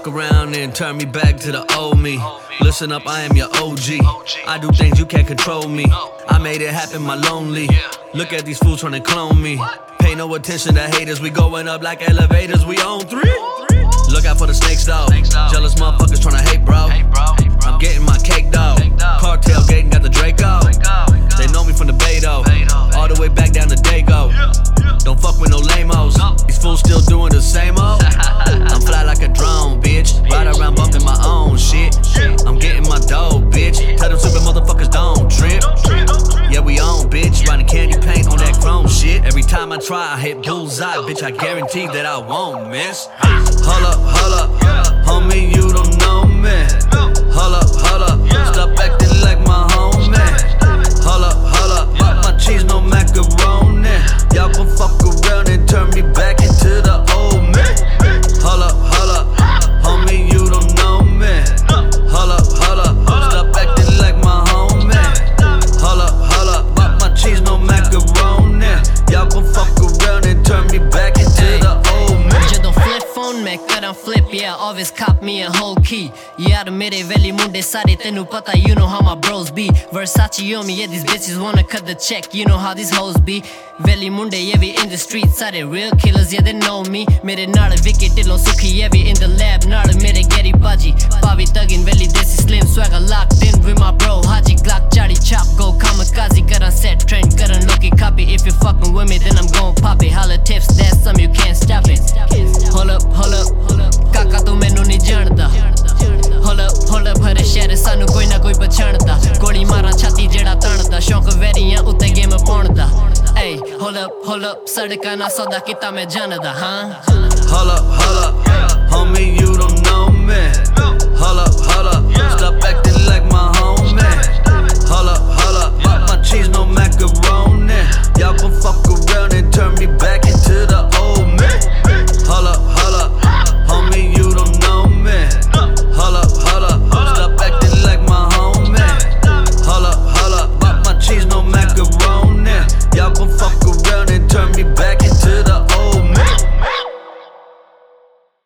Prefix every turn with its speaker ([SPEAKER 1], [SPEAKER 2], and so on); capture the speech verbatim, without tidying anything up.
[SPEAKER 1] fuck around and turn me back to the old me. Listen up, I am your O G. I do things you can't control me. I made it happen, my lonely. Look at these fools trying to clone me. Pay no attention to haters, we going up like elevators, we on three. Look out for the snakes though. Jealous motherfuckers tryna hate, bro. I'm getting my cake though. Cartel gating, got the Draco. They know me from the Beto, all the way back down to Dago. Don't fuck with no lame-os. These fools still doing the same old. I'm fly like a drone, bitch. Ride around bumping my own shit. I'm getting my dough, bitch. Tell them stupid motherfuckers don't trip. Yeah, we on, bitch. Riding candy paint on that chrome shit. Every time I try, I hit bullseye, bitch. I guarantee that I won't miss. Hold up, hold up, homie, you don't know me. Hold up, hold up, stop acting like my homie. Hold up, hold up, pop my cheese, no macaroni. Y'all gon' fuck around and turn me back into the old me. Hold up, hold up, homie, you don't know me. Hold up, hold up, stop acting like my homie. Hold up, hold up, pop my cheese, no macaroni. Y'all gon' fuck around and turn me back into the old me.
[SPEAKER 2] ਜਦੋਂ flip phone ਮੈਂ ਕਰਾਂ flip, yeah, always cop me a whole key. ਯਾਰ ਮੇਰੇ ਵੈਲੀ ਮੁੰਡੇ ਸਾਰੇ ਤੈਨੂੰ ਪਤਾ, you know how my bros be. Versace on me, yeah, these bitches wanna cut the check, you know how these hoes be. ਵੈਲੀ ਮੁੰਡੇ, yeah, we in the streets, ਸਾਰੇ real killers, yeah, they know me. ਮੇਰੇ ਨਾਲ ਵਿਕੇ ਢਿੱਲੋਂ ਸੁਖੀ, yeah, we in the lab, ਨਾਲ ਮੇਰੇ Garry ਬਾਜੀ. ਪਾਵੀ ਤਗਿਨ ਵੈਲੀ ਦੇਸੀ slim, swagger locked in with my bro Haji Glock, ਚਾੜੀ chop, go kamikaze, ਕਰਾਂ set trend, ਕਰਨ ਲੋਕੀ copy. If you fucking with me, then I'm gon' pop it. Holla tips, that's some, you can't stop it. Hold up, hold up, ਕਾਕਾ ਤੂੰ ਮੈਨੂੰ ਨਹੀਂ ਜਾਣਦਾ. Hold up, hold up, ਹਰੇ ਸ਼ਹਿਰ ਸਾਨੂੰ ਕੋਈ ਨਾ ਕੋਈ ਪਛਾਣਦਾ. ਗੋਲੀ ਮਾਰਾਂ ਛਾਤੀ ਜਿਹੜਾ ਤਣਦਾ, ਸ਼ੌਂਕ ਵੈਰੀਆਂ ਉੱਤੇ ਗੇਮ ਪਾਉਣ ਦਾ. Ay, hold up, hold up, ਸੜਕਾਂ ਨਾਲ ਸੌਦਾ ਕੀਤਾ ਮੈਂ ਜਾਣਦਾ, ਹਾਂ.
[SPEAKER 1] Hold up, hold up, homie,